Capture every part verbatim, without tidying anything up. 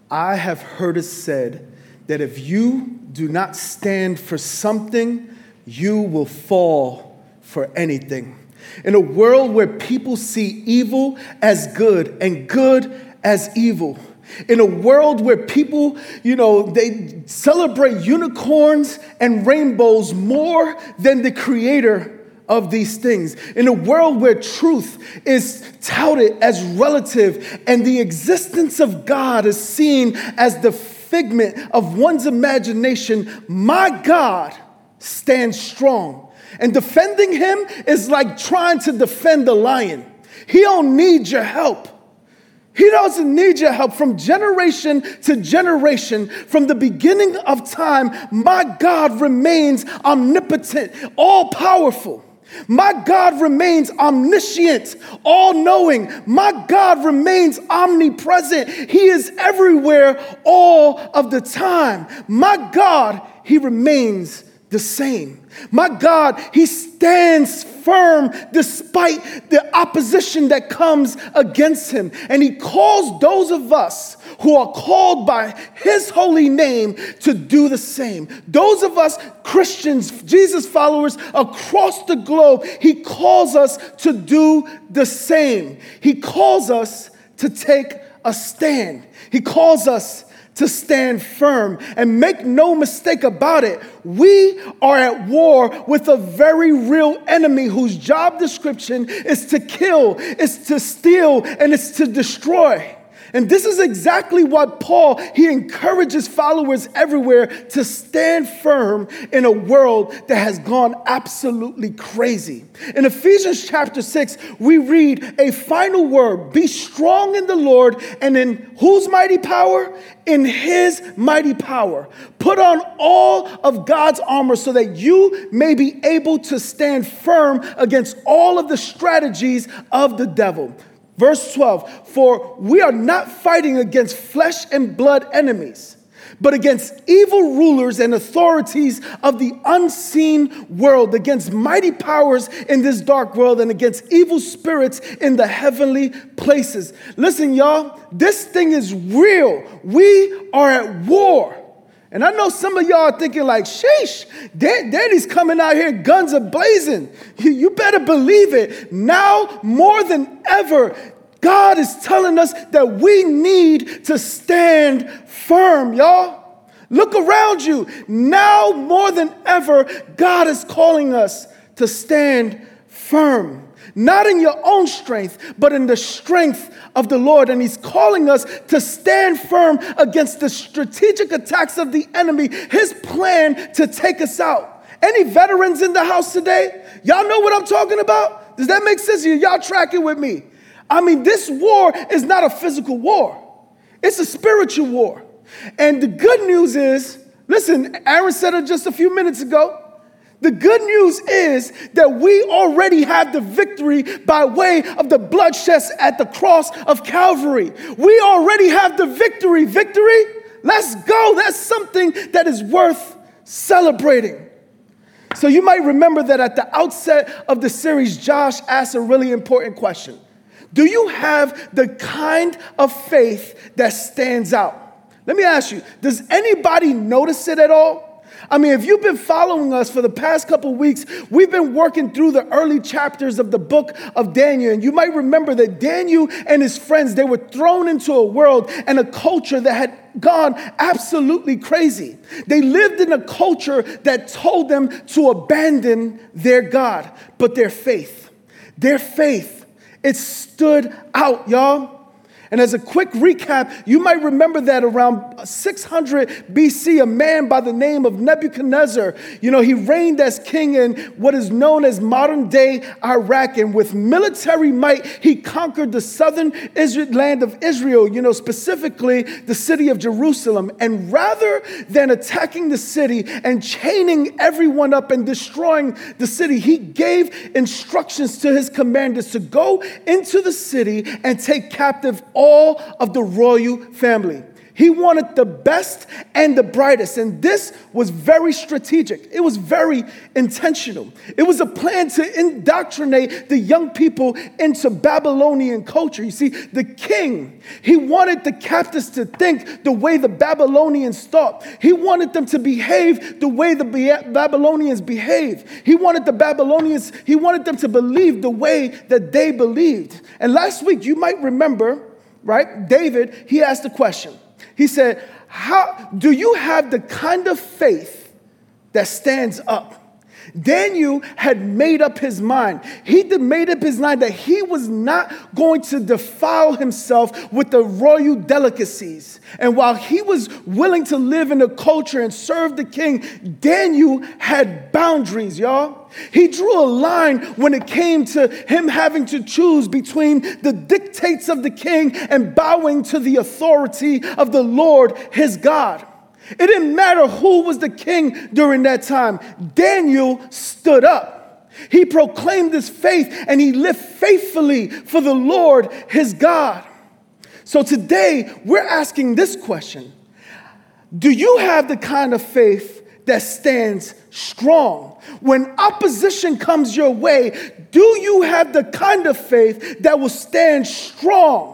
I have heard it said that if you do not stand for something, you will fall for anything. In a world where people see evil as good and good as evil, in a world where people, you know, they celebrate unicorns and rainbows more than the creator of these things, in a world where truth is touted as relative and the existence of God is seen as the figment of one's imagination, my God stands strong. And defending him is like trying to defend a lion. He don't need your help. He doesn't need your help. From generation to generation, from the beginning of time, my God remains omnipotent, all-powerful. My God remains omniscient, all-knowing. My God remains omnipresent. He is everywhere all of the time. My God, he remains the same. My God, he stands firm despite the opposition that comes against him. And he calls those of us who are called by his holy name to do the same. Those of us Christians, Jesus followers across the globe, he calls us to do the same. He calls us to take a stand. He calls us to stand firm. And make no mistake about it, we are at war with a very real enemy whose job description is to kill, is to steal, and is to destroy. And this is exactly what Paul, he encourages followers everywhere to stand firm in a world that has gone absolutely crazy. In Ephesians chapter six, we read a final word: be strong in the Lord and in whose mighty power? In his mighty power. Put on all of God's armor so that you may be able to stand firm against all of the strategies of the devil. Verse twelve, for we are not fighting against flesh and blood enemies, but against evil rulers and authorities of the unseen world, against mighty powers in this dark world, and against evil spirits in the heavenly places. Listen, y'all, this thing is real. We are at war. And I know some of y'all are thinking like, sheesh, Daddy's coming out here, guns are blazing. You, you better believe it. Now more than ever, God is telling us that we need to stand firm, y'all. Look around you. Now more than ever, God is calling us to stand firm. Not in your own strength, but in the strength of the Lord. And he's calling us to stand firm against the strategic attacks of the enemy, his plan to take us out. Any veterans in the house today? Y'all know what I'm talking about? Does that make sense? Y'all tracking with me? I mean, this war is not a physical war. It's a spiritual war. And the good news is, listen, Aaron said it just a few minutes ago, the good news is that we already have the victory by way of the bloodshed at the cross of Calvary. We already have the victory. Victory? Let's go. That's something that is worth celebrating. So you might remember that at the outset of the series, Josh asked a really important question. Do you have the kind of faith that stands out? Let me ask you, does anybody notice it at all? I mean, if you've been following us for the past couple weeks, we've been working through the early chapters of the book of Daniel. And you might remember that Daniel and his friends, they were thrown into a world and a culture that had gone absolutely crazy. They lived in a culture that told them to abandon their God, but their faith, their faith, it stood out, y'all. And as a quick recap, you might remember that around six hundred B C, a man by the name of Nebuchadnezzar, you know, he reigned as king in what is known as modern-day Iraq. And with military might, he conquered the southern Israel, land of Israel, you know, specifically the city of Jerusalem. And rather than attacking the city and chaining everyone up and destroying the city, he gave instructions to his commanders to go into the city and take captive all of the royal family. He wanted the best and the brightest. And this was very strategic. It was very intentional. It was a plan to indoctrinate the young people into Babylonian culture. You see, the king, he wanted the captives to think the way the Babylonians thought. He wanted them to behave the way the Babylonians behaved. He wanted the Babylonians, he wanted them to believe the way that they believed. And last week, you might remember, right, David, he asked a question. He said, "How do you have the kind of faith that stands up?" Daniel had made up his mind. He made up his mind that he was not going to defile himself with the royal delicacies. And while he was willing to live in the culture and serve the king, Daniel had boundaries, y'all. He drew a line when it came to him having to choose between the dictates of the king and bowing to the authority of the Lord, his God. It didn't matter who was the king during that time. Daniel stood up. He proclaimed his faith and he lived faithfully for the Lord, his God. So today we're asking this question. Do you have the kind of faith that stands strong? When opposition comes your way, do you have the kind of faith that will stand strong?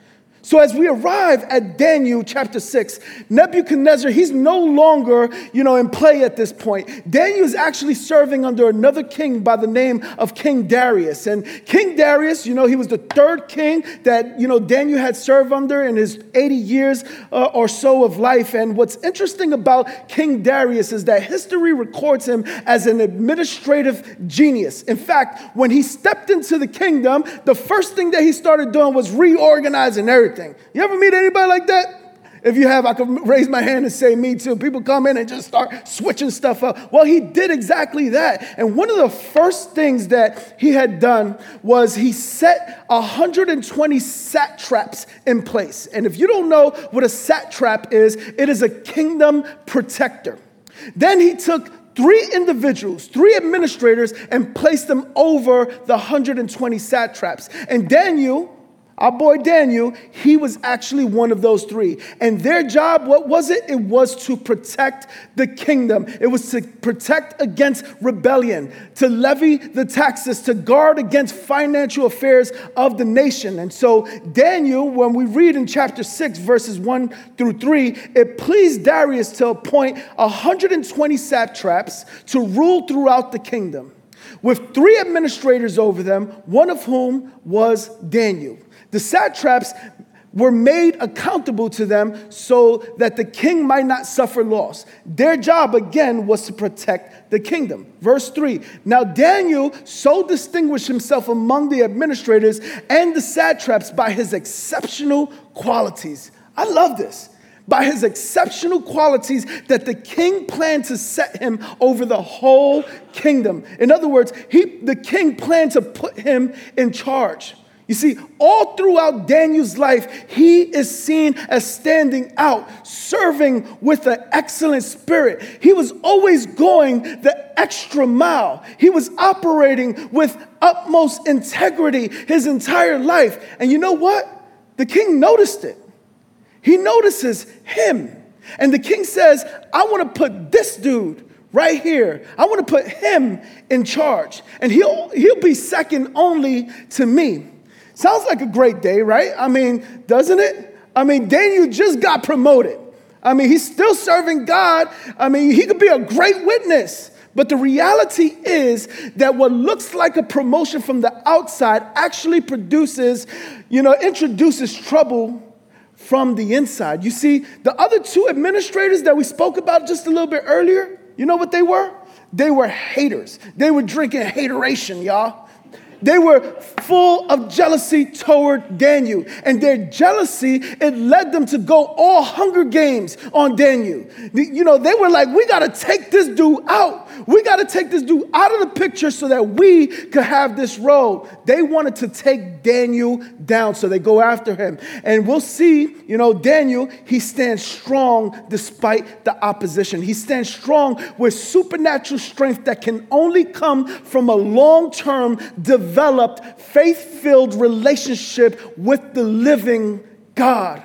So as we arrive at Daniel chapter six, Nebuchadnezzar, he's no longer, you know, in play at this point. Daniel is actually serving under another king by the name of King Darius. And King Darius, you know, he was the third king that, you know, Daniel had served under in his eighty years uh, or so of life. And what's interesting about King Darius is that history records him as an administrative genius. In fact, when he stepped into the kingdom, the first thing that he started doing was reorganizing everything. You ever meet anybody like that? If you have, I can raise my hand and say me too. People come in and just start switching stuff up. Well, he did exactly that. And one of the first things that he had done was he set one hundred twenty satraps in place. And if you don't know what a satrap is, it is a kingdom protector. Then he took three individuals, three administrators, and placed them over the one hundred twenty satraps. And Daniel, our boy Daniel, he was actually one of those three. And their job, what was it? It was to protect the kingdom. It was to protect against rebellion, to levy the taxes, to guard against financial affairs of the nation. And so Daniel, when we read in chapter six, verses one through three, it pleased Darius to appoint one hundred twenty satraps to rule throughout the kingdom, with three administrators over them, one of whom was Daniel. The satraps were made accountable to them so that the king might not suffer loss. Their job, again, was to protect the kingdom. Verse three, now Daniel so distinguished himself among the administrators and the satraps by his exceptional qualities. I love this. By his exceptional qualities that the king planned to set him over the whole kingdom. In other words, he, the king planned to put him in charge. You see, all throughout Daniel's life, he is seen as standing out, serving with an excellent spirit. He was always going the extra mile. He was operating with utmost integrity his entire life. And you know what? The king noticed it. He notices him. And the king says, I want to put this dude right here. I want to put him in charge. And he'll, he'll be second only to me. Sounds like a great day, right? I mean, doesn't it? I mean, Daniel just got promoted. I mean, he's still serving God. I mean, he could be a great witness. But the reality is that what looks like a promotion from the outside actually produces, you know, introduces trouble from the inside. You see, the other two administrators that we spoke about just a little bit earlier, you know what they were? They were haters. They were drinking hateration, y'all. They were full of jealousy toward Daniel. And their jealousy, it led them to go all Hunger Games on Daniel. You know, they were like, we got to take this dude out. We got to take this dude out of the picture so that we could have this role. They wanted to take Daniel down, so they go after him. And we'll see, you know, Daniel, he stands strong despite the opposition. He stands strong with supernatural strength that can only come from a long-term development developed, faith-filled relationship with the living God.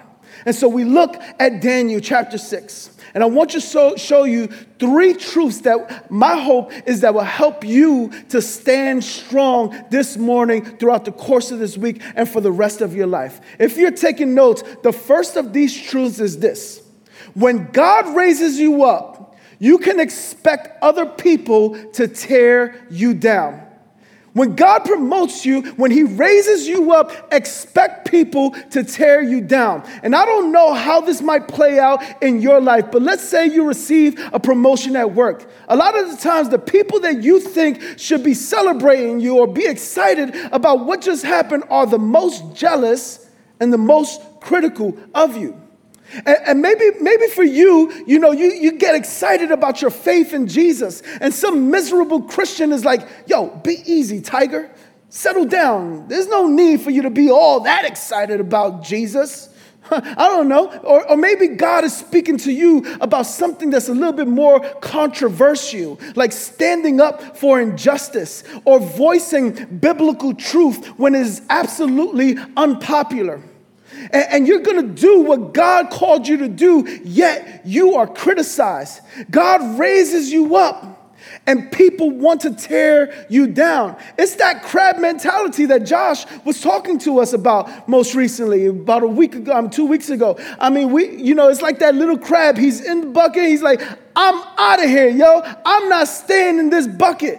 And so we look at Daniel chapter six. And I want to show, show you three truths that my hope is that will help you to stand strong this morning throughout the course of this week and for the rest of your life. If you're taking notes, the first of these truths is this. When God raises you up, you can expect other people to tear you down. When God promotes you, when he raises you up, expect people to tear you down. And I don't know how this might play out in your life, but let's say you receive a promotion at work. A lot of the times, the people that you think should be celebrating you or be excited about what just happened are the most jealous and the most critical of you. And, and maybe, maybe for you, you know, you, you get excited about your faith in Jesus. And some miserable Christian is like, yo, be easy, Tiger. Settle down. There's no need for you to be all that excited about Jesus. I don't know. Or, or maybe God is speaking to you about something that's a little bit more controversial, like standing up for injustice or voicing biblical truth when it is absolutely unpopular. And you're going to do what God called you to do, yet you are criticized. God raises you up, and people want to tear you down. It's that crab mentality that Josh was talking to us about most recently, about a week ago, um, two weeks ago. I mean, we, you know, it's like that little crab. He's in the bucket. He's like, I'm out of here, yo. I'm not staying in this bucket.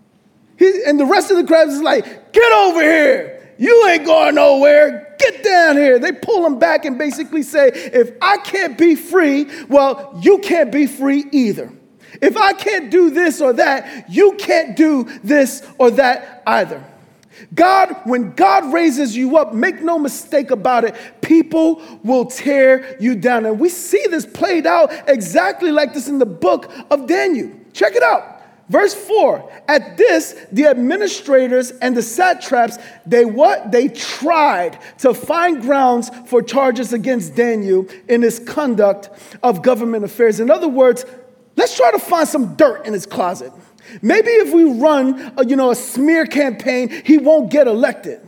He, and the rest of the crabs is like, get over here. You ain't going nowhere. Get down here. They pull him back and basically say, if I can't be free, well, you can't be free either. If I can't do this or that, you can't do this or that either. God, when God raises you up, make no mistake about it, people will tear you down. And we see this played out exactly like this in the book of Daniel. Check it out. Verse four, at this, the administrators and the satraps, they what? They tried to find grounds for charges against Daniel in his conduct of government affairs. In other words, let's try to find some dirt in his closet. Maybe if we run, a, you know, a smear campaign, he won't get elected.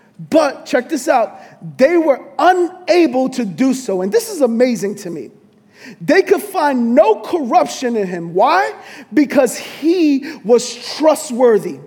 But check this out. They were unable to do so. And this is amazing to me. They could find no corruption in him. Why? Because he was trustworthy.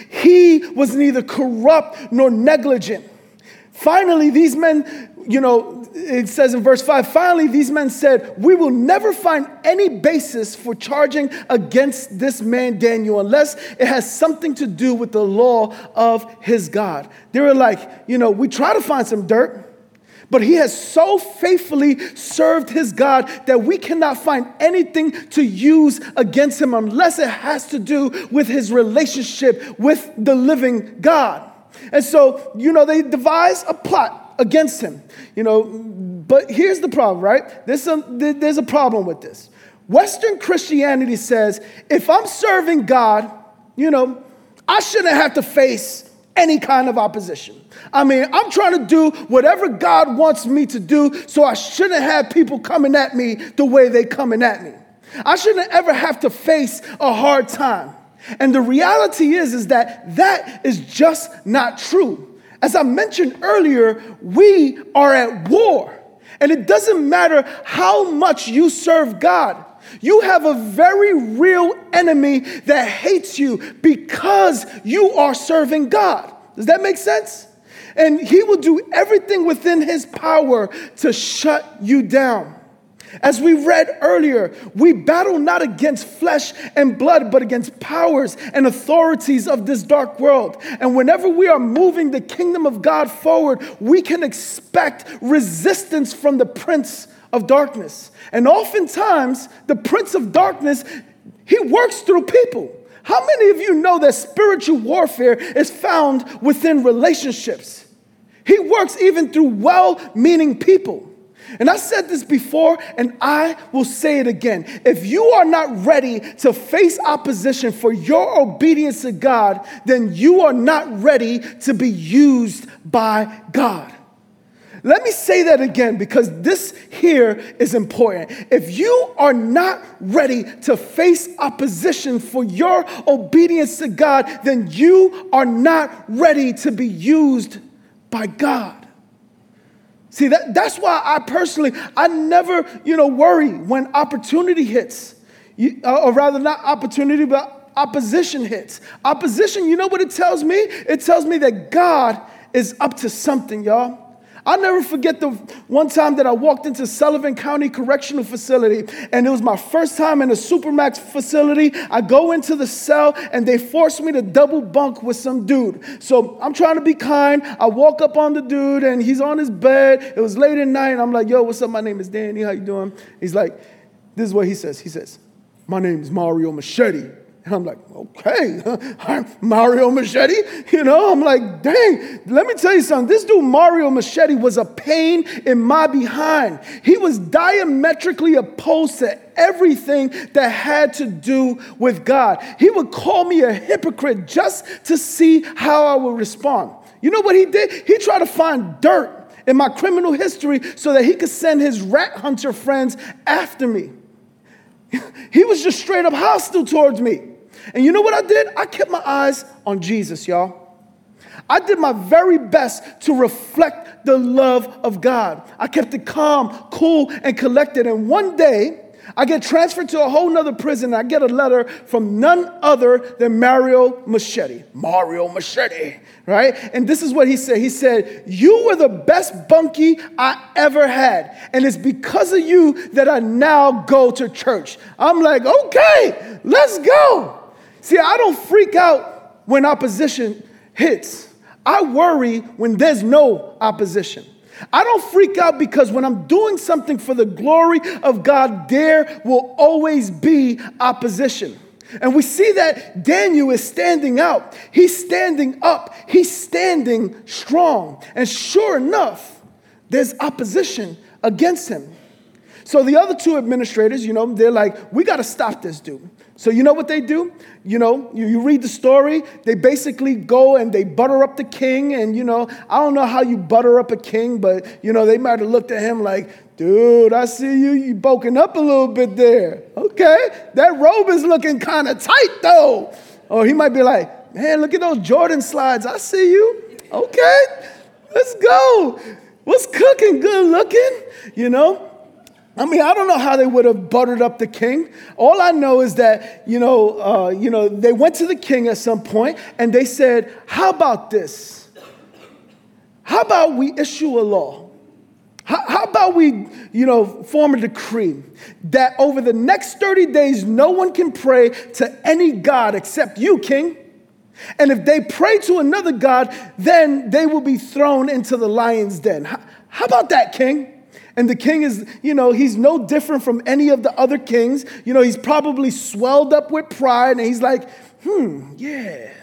He was neither corrupt nor negligent. Finally, these men, you know, it says in verse five, finally, these men said, we will never find any basis for charging against this man Daniel unless it has something to do with the law of his God. They were like, you know, we try to find some dirt, but he has so faithfully served his God that we cannot find anything to use against him unless it has to do with his relationship with the living God. And so, you know, they devise a plot against him, you know, but here's the problem, right? There's, some, there's a problem with this. Western Christianity says, if I'm serving God, you know, I shouldn't have to face any kind of opposition. I mean, I'm trying to do whatever God wants me to do, so I shouldn't have people coming at me the way they coming at me. I shouldn't ever have to face a hard time. And the reality is, is that that is just not true. As I mentioned earlier, we are at war. And it doesn't matter how much you serve God. You have a very real enemy that hates you because you are serving God. Does that make sense? And he will do everything within his power to shut you down. As we read earlier, we battle not against flesh and blood, but against powers and authorities of this dark world. And whenever we are moving the kingdom of God forward, we can expect resistance from the prince of darkness. And oftentimes, the prince of darkness, he works through people. How many of you know that spiritual warfare is found within relationships? He works even through well-meaning people. And I said this before, and I will say it again. If you are not ready to face opposition for your obedience to God, then you are not ready to be used by God. Let me say that again, because this here is important. If you are not ready to face opposition for your obedience to God, then you are not ready to be used by God. See, that, that's why I personally, I never, you know, worry when opportunity hits. You, or rather, not opportunity, but opposition hits. Opposition, you know what it tells me? It tells me that God is up to something, y'all. I'll never forget the one time that I walked into Sullivan County Correctional Facility, and it was my first time in a Supermax facility. I go into the cell, and they forced me to double bunk with some dude. So I'm trying to be kind. I walk up on the dude, and he's on his bed. It was late at night, and I'm like, yo, what's up? My name is Danny. How you doing? He's like, this is what he says. He says, my name is Mario Machete. And I'm like, okay, I'm Mario Machete. You know, I'm like, dang, let me tell you something. This dude, Mario Machete, was a pain in my behind. He was diametrically opposed to everything that had to do with God. He would call me a hypocrite just to see how I would respond. You know what he did? He tried to find dirt in my criminal history so that he could send his rat hunter friends after me. He was just straight up hostile towards me. And you know what I did? I kept my eyes on Jesus, y'all. I did my very best to reflect the love of God. I kept it calm, cool, and collected. And one day, I get transferred to a whole nother prison. And I get a letter from none other than Mario Machete. Mario Machete, right? And this is what he said. He said, you were the best bunkie I ever had. And it's because of you that I now go to church. I'm like, okay, let's go. See, I don't freak out when opposition hits. I worry when there's no opposition. I don't freak out because when I'm doing something for the glory of God, there will always be opposition. And we see that Daniel is standing out. He's standing up. He's standing strong. And sure enough, there's opposition against him. So the other two administrators, you know, they're like, we got to stop this dude. So you know what they do? You know, you, you read the story. They basically go and they butter up the king. And, you know, I don't know how you butter up a king, but, you know, they might have looked at him like, dude, I see you. You bulking up a little bit there. Okay, that robe is looking kind of tight, though. Or he might be like, man, look at those Jordan slides. I see you. Okay, let's go. What's cooking? Good looking, you know? I mean, I don't know how they would have buttered up the king. All I know is that, you know, uh, you know, they went to the king at some point and they said, how about this? How about we issue a law? How, how about we, you know, form a decree that over the next thirty days, no one can pray to any god except you, king. And if they pray to another god, then they will be thrown into the lion's den. How, how about that, king? And the king is, you know, he's no different from any of the other kings. You know, he's probably swelled up with pride. And he's like, hmm, yeah,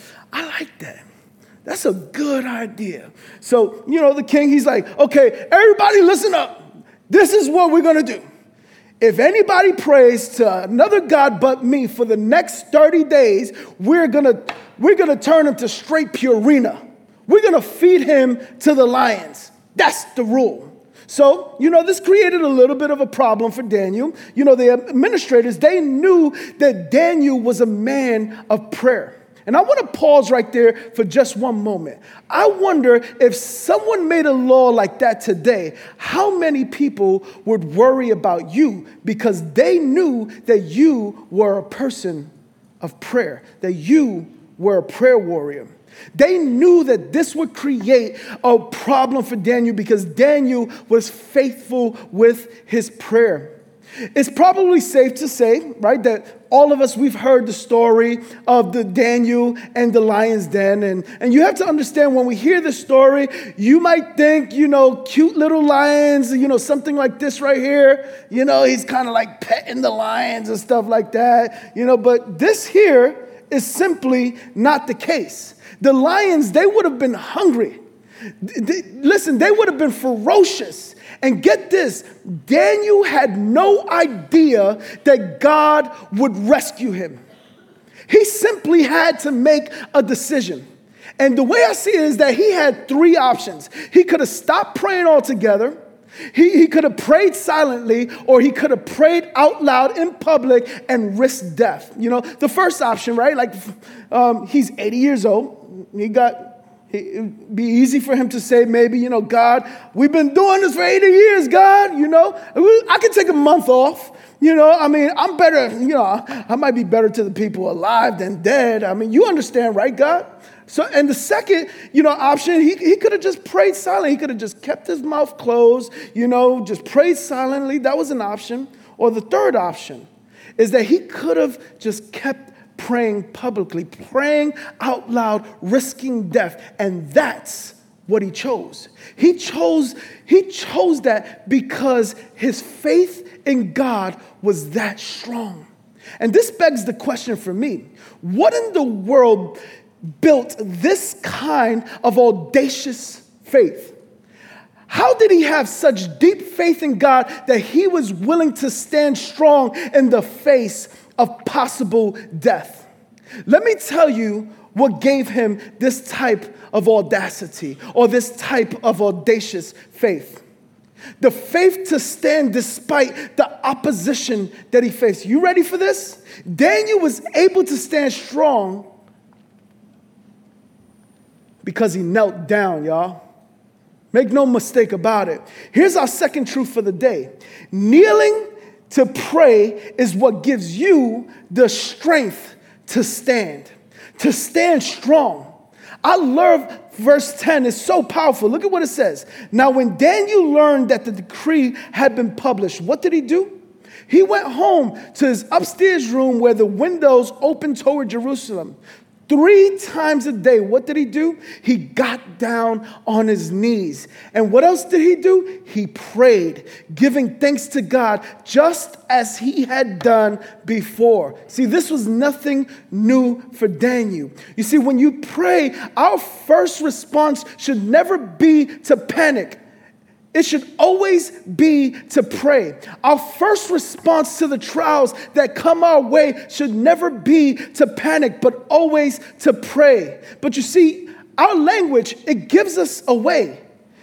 I like that. That's a good idea. So, you know, the king, he's like, okay, everybody listen up. This is what we're going to do. If anybody prays to another god but me for the next thirty days, we're going to we're going to turn him to straight Purina. We're going to feed him to the lions. That's the rule. So, you know, this created a little bit of a problem for Daniel. You know, the administrators, they knew that Daniel was a man of prayer. And I want to pause right there for just one moment. I wonder if someone made a law like that today, how many people would worry about you because they knew that you were a person of prayer, that you were a prayer warrior. They knew that this would create a problem for Daniel because Daniel was faithful with his prayer. It's probably safe to say, right, that all of us, we've heard the story of the Daniel and the lion's den. And, and you have to understand, when we hear the story, you might think, you know, cute little lions, you know, something like this right here. You know, he's kind of like petting the lions and stuff like that, you know, but this here is simply not the case. The lions, they would have been hungry. They, listen, they would have been ferocious. And get this, Daniel had no idea that God would rescue him. He simply had to make a decision. And the way I see it is that he had three options. He could have stopped praying altogether. He, he could have prayed silently, or he could have prayed out loud in public and risked death. You know, the first option, right? Like, um, he's eighty years old. He got It'd be easy for him to say, maybe, you know, God, we've been doing this for eighty years, God, you know. I can take a month off. You know, I mean, I'm better, you know, I might be better to the people alive than dead. I mean, you understand, right, God? So, and the second, you know, option, he, he could have just prayed silently. He could have just kept his mouth closed, you know, just prayed silently. That was an option. Or the third option is that he could have just kept praying publicly, praying out loud, risking death. And that's what he chose. He chose, he chose that because his faith in God was that strong. And this begs the question for me, what in the world built this kind of audacious faith? How did he have such deep faith in God that he was willing to stand strong in the face of possible death? Let me tell you what gave him this type of audacity or this type of audacious faith. The faith to stand despite the opposition that he faced. You ready for this? Daniel was able to stand strong because he knelt down, y'all. Make no mistake about it. Here's our second truth for the day. Kneeling to pray is what gives you the strength to stand, to stand strong. I love verse ten. It's so powerful. Look at what it says. Now, when Daniel learned that the decree had been published, what did he do? He went home to his upstairs room where the windows opened toward Jerusalem. Three times a day, what did he do? He got down on his knees. And what else did he do? He prayed, giving thanks to God, just as he had done before. See, this was nothing new for Daniel. You see, when you pray, our first response should never be to panic. It should always be to pray. Our first response to the trials that come our way should never be to panic, but always to pray. But you see, our language, it gives us away.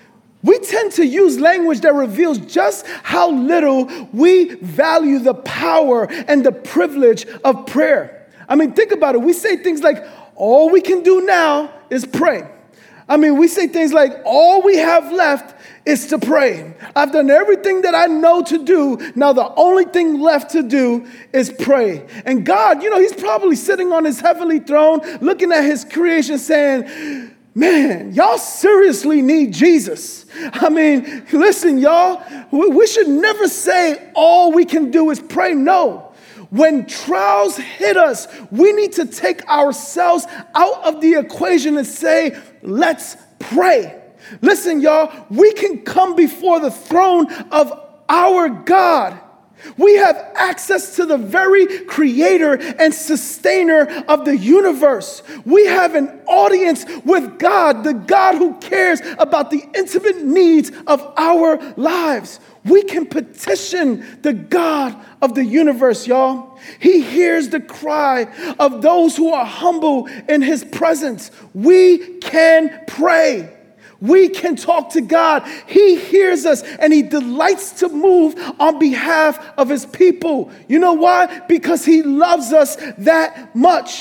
We tend to use language that reveals just how little we value the power and the privilege of prayer. I mean, think about it. We say things like, all we can do now is pray. I mean, we say things like, all we have left is to pray. I've done everything that I know to do. Now the only thing left to do is pray. And God, you know, he's probably sitting on his heavenly throne, looking at his creation saying, man, y'all seriously need Jesus. I mean, listen, y'all, we should never say all we can do is pray. No. When trials hit us, we need to take ourselves out of the equation and say, let's pray. Listen, y'all, we can come before the throne of our God. We have access to the very creator and sustainer of the universe. We have an audience with God, the God who cares about the intimate needs of our lives. We can petition the God of the universe, y'all. He hears the cry of those who are humble in his presence. We can pray. We can talk to God. He hears us and he delights to move on behalf of his people. You know why? Because he loves us that much.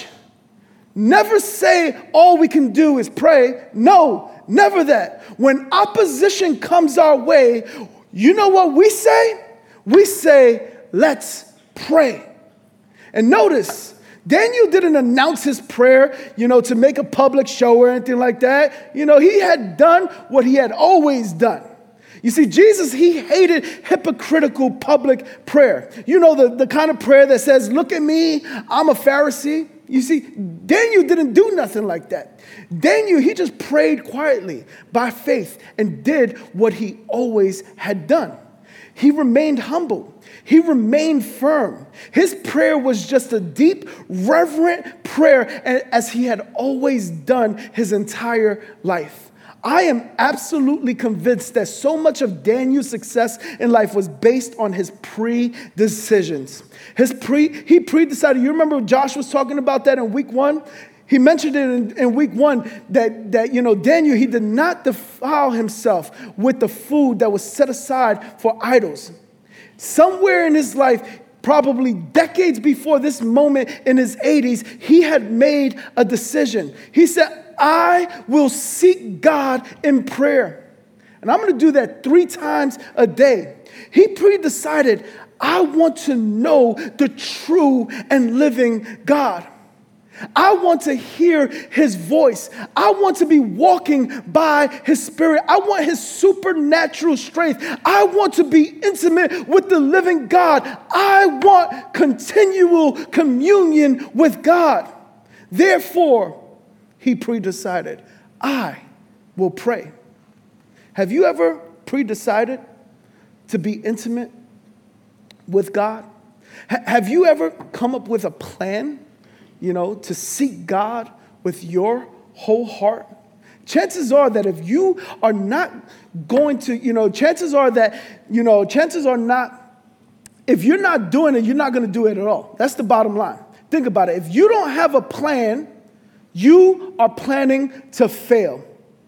Never say all we can do is pray. No, never that. When opposition comes our way, you know what we say? We say, let's pray. And notice, Daniel didn't announce his prayer, you know, to make a public show or anything like that. You know, he had done what he had always done. You see, Jesus, he hated hypocritical public prayer. You know, the, the kind of prayer that says, look at me, I'm a Pharisee. You see, Daniel didn't do nothing like that. Daniel, he just prayed quietly by faith and did what he always had done. He remained humble. He remained firm. His prayer was just a deep, reverent prayer as he had always done his entire life. I am absolutely convinced that so much of Daniel's success in life was based on his pre-decisions. His pre, he pre-decided. You remember Josh was talking about that in week one? He mentioned it in, in week one that, that, you know, Daniel, he did not defile himself with the food that was set aside for idols. Somewhere in his life, probably decades before this moment in his eighties, he had made a decision. He said, I will seek God in prayer. And I'm going to do that three times a day. He pre-decided, I want to know the true and living God. I want to hear his voice. I want to be walking by his spirit. I want his supernatural strength. I want to be intimate with the living God. I want continual communion with God. Therefore, he pre-decided, I will pray. Have you ever pre-decided to be intimate with God? H- have you ever come up with a plan, you know, to seek God with your whole heart? Chances are that if you are not going to, you know, chances are that, you know, chances are not, if you're not doing it, you're not going to do it at all. That's the bottom line. Think about it. If you don't have a plan, you are planning to fail.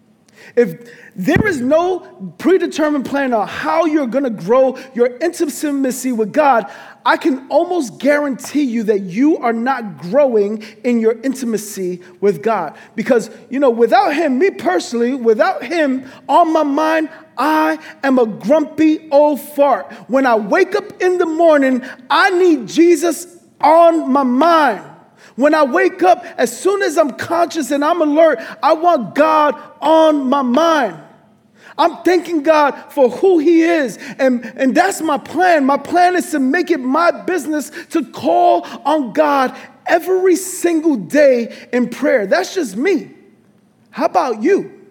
If there is no predetermined plan on how you're going to grow your intimacy with God, I can almost guarantee you that you are not growing in your intimacy with God. Because, you know, without him, me personally, without him on my mind, I am a grumpy old fart. When I wake up in the morning, I need Jesus on my mind. When I wake up, as soon as I'm conscious and I'm alert, I want God on my mind. I'm thanking God for who he is. And, and that's my plan. My plan is to make it my business to call on God every single day in prayer. That's just me. How about you?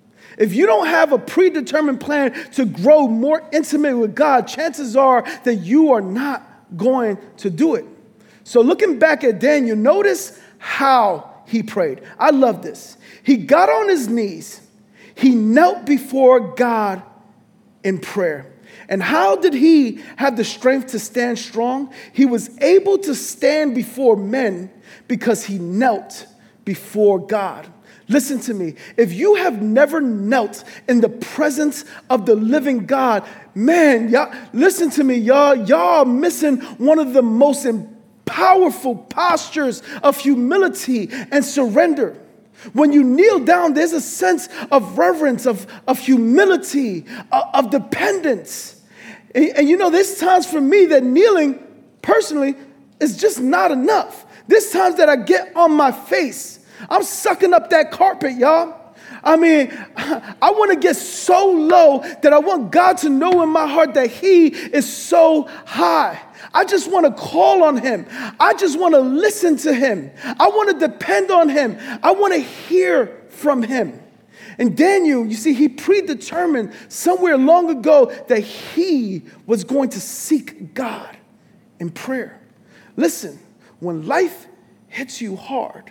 If you don't have a predetermined plan to grow more intimate with God, chances are that you are not going to do it. So looking back at Daniel, notice how he prayed. I love this. He got on his knees. He knelt before God in prayer. And how did he have the strength to stand strong? He was able to stand before men because he knelt before God. Listen to me. If you have never knelt in the presence of the living God, man, y'all, listen to me, y'all. Y'all are missing one of the most powerful postures of humility and surrender. When you kneel down, there's a sense of reverence, of, of humility, of, of dependence. And, and you know, there's times for me that kneeling, personally, is just not enough. There's times that I get on my face. I'm sucking up that carpet, y'all. I mean, I want to get so low that I want God to know in my heart that he is so high. I just want to call on him. I just want to listen to him. I want to depend on him. I want to hear from him. And Daniel, you see, he predetermined somewhere long ago that he was going to seek God in prayer. Listen, when life hits you hard,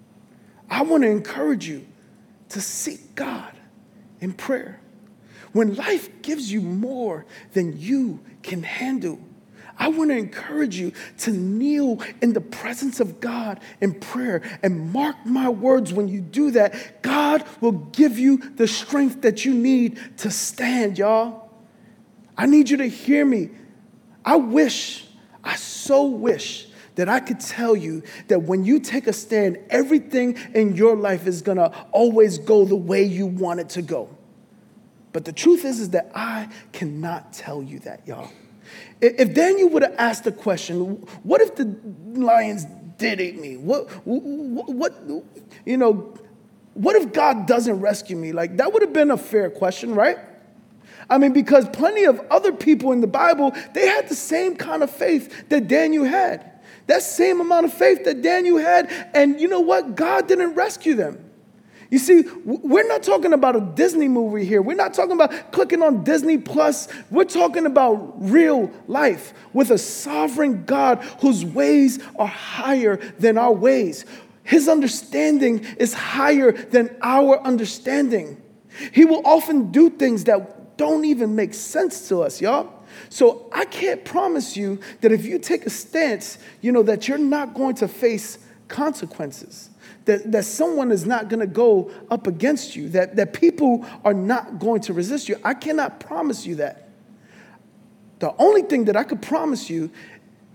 I want to encourage you to seek God in prayer. When life gives you more than you can handle, I want to encourage you to kneel in the presence of God in prayer. And mark my words, when you do that, God will give you the strength that you need to stand, y'all. I need you to hear me. I wish, I so wish that I could tell you that when you take a stand, everything in your life is going to always go the way you want it to go. But the truth is, is that I cannot tell you that, y'all. If Daniel would have asked the question, what if the lions did eat me? What, what, what, you know, what if God doesn't rescue me? Like, that would have been a fair question, right? I mean, because plenty of other people in the Bible, they had the same kind of faith that Daniel had. That same amount of faith that Daniel had. And you know what? God didn't rescue them. You see, we're not talking about a Disney movie here. We're not talking about clicking on Disney Plus. We're talking about real life with a sovereign God whose ways are higher than our ways. His understanding is higher than our understanding. He will often do things that don't even make sense to us, y'all. So I can't promise you that if you take a stance, you know, that you're not going to face consequences. That, that someone is not going to go up against you, that, that people are not going to resist you. I cannot promise you that. The only thing that I could promise you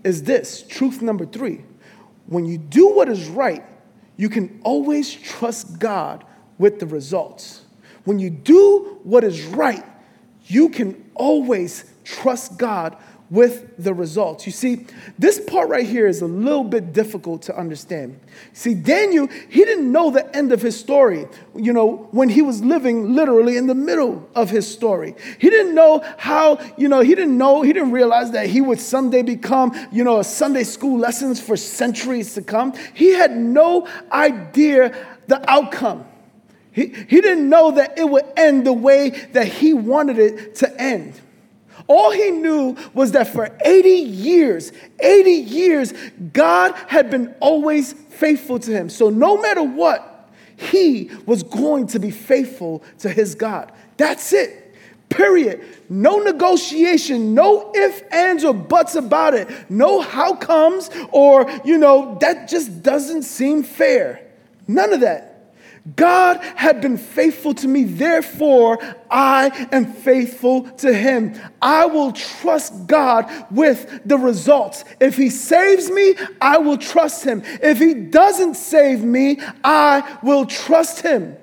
is this, truth number three. When you do what is right, you can always trust God with the results. When you do what is right, you can always trust God with the results. You see, this part right here is a little bit difficult to understand. See, Daniel, he didn't know the end of his story, you know, when he was living literally in the middle of his story. He didn't know how, you know, he didn't know, he didn't realize that he would someday become, you know, a Sunday school lessons for centuries to come. He had no idea the outcome. He, he didn't know that it would end the way that he wanted it to end. All he knew was that for eighty years, eighty years, God had been always faithful to him. So no matter what, he was going to be faithful to his God. That's it. Period. No negotiation, no ifs, ands, or buts about it. No how comes or, you know, that just doesn't seem fair. None of that. God had been faithful to me, therefore I am faithful to him. I will trust God with the results. If he saves me, I will trust him. If he doesn't save me, I will trust him.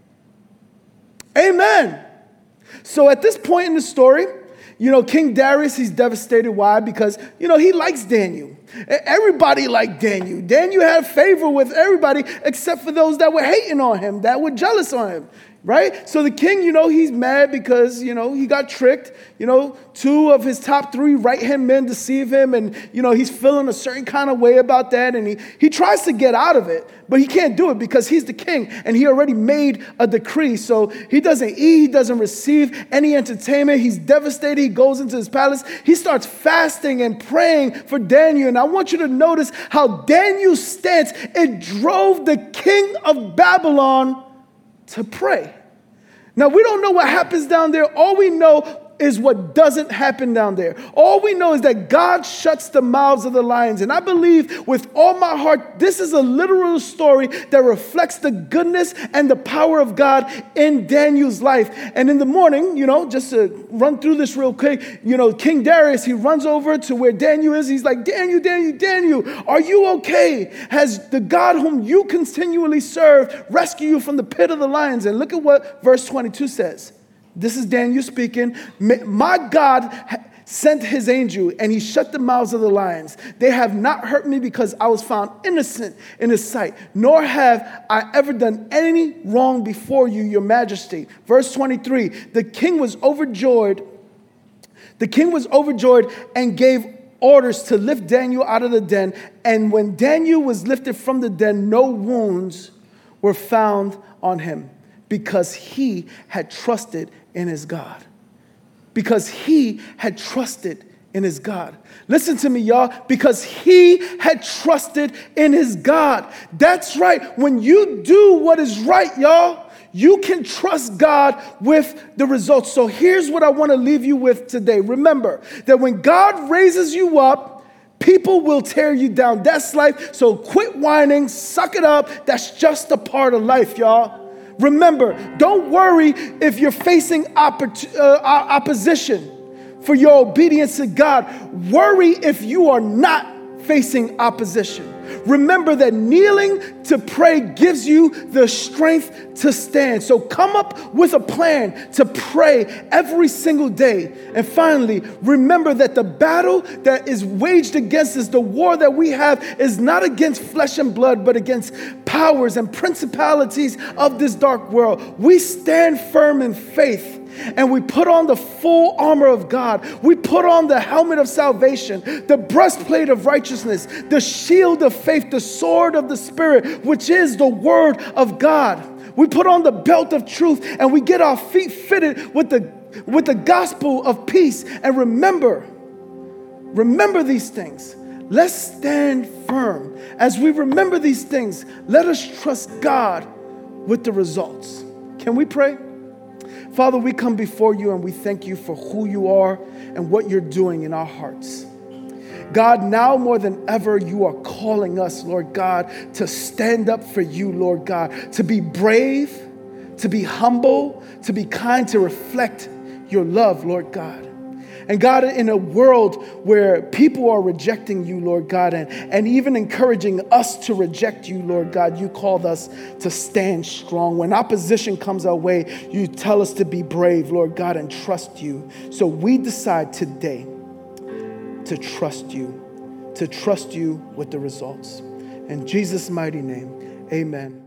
Amen. So at this point in the story, you know, King Darius, he's devastated. Why? Because, you know, he likes Daniel. Everybody liked Daniel. Daniel had favor with everybody except for those that were hating on him, that were jealous on him, right? So the king, you know, he's mad because, you know, he got tricked. You know, two of his top three right-hand men deceive him, and, you know, he's feeling a certain kind of way about that, and he, he tries to get out of it, but he can't do it because he's the king, and he already made a decree. So he doesn't eat, he doesn't receive any entertainment. He's devastated. He goes into his palace. He starts fasting and praying for Daniel, and I want you to notice how Daniel's stance, it drove the king of Babylon to pray. Now, we don't know what happens down there. All we know is what doesn't happen down there. All we know is that God shuts the mouths of the lions. And I believe with all my heart, this is a literal story that reflects the goodness and the power of God in Daniel's life. And in the morning, you know, just to run through this real quick, you know, King Darius, he runs over to where Daniel is. He's like, Daniel, Daniel, Daniel, are you okay? Has the God whom you continually serve rescued you from the pit of the lions? And look at what verse twenty-two says. This is Daniel speaking. My God sent his angel, and he shut the mouths of the lions. They have not hurt me because I was found innocent in his sight, nor have I ever done any wrong before you, your majesty. Verse twenty-three, the king was overjoyed. The king was overjoyed and gave orders to lift Daniel out of the den. And when Daniel was lifted from the den, no wounds were found on him, because he had trusted in his God. Because he had trusted in his God. Listen to me, y'all. Because he had trusted in his God. That's right. When you do what is right, y'all, you can trust God with the results. So here's what I want to leave you with today. Remember that when God raises you up, people will tear you down. That's life. So quit whining, suck it up. That's just a part of life, y'all. Remember, don't worry if you're facing oppor- uh, opposition for your obedience to God. Worry if you are not facing opposition. Remember that kneeling to pray gives you the strength to stand. So come up with a plan to pray every single day. And finally, remember that the battle that is waged against us, the war that we have, is not against flesh and blood, but against powers and principalities of this dark world. We stand firm in faith, and we put on the full armor of God. We put on the helmet of salvation, the breastplate of righteousness, the shield of faith, the sword of the Spirit, which is the word of God. We put on the belt of truth, and we get our feet fitted with the, with the gospel of peace. And remember, remember these things. Let's stand firm. As we remember these things, let us trust God with the results. Can we pray? Father, we come before you and we thank you for who you are and what you're doing in our hearts. God, now more than ever, you are calling us, Lord God, to stand up for you, Lord God, to be brave, to be humble, to be kind, to reflect your love, Lord God. And God, in a world where people are rejecting you, Lord God, and, and even encouraging us to reject you, Lord God, you called us to stand strong. When opposition comes our way, you tell us to be brave, Lord God, and trust you. So we decide today to trust you, to trust you with the results. In Jesus' mighty name, amen.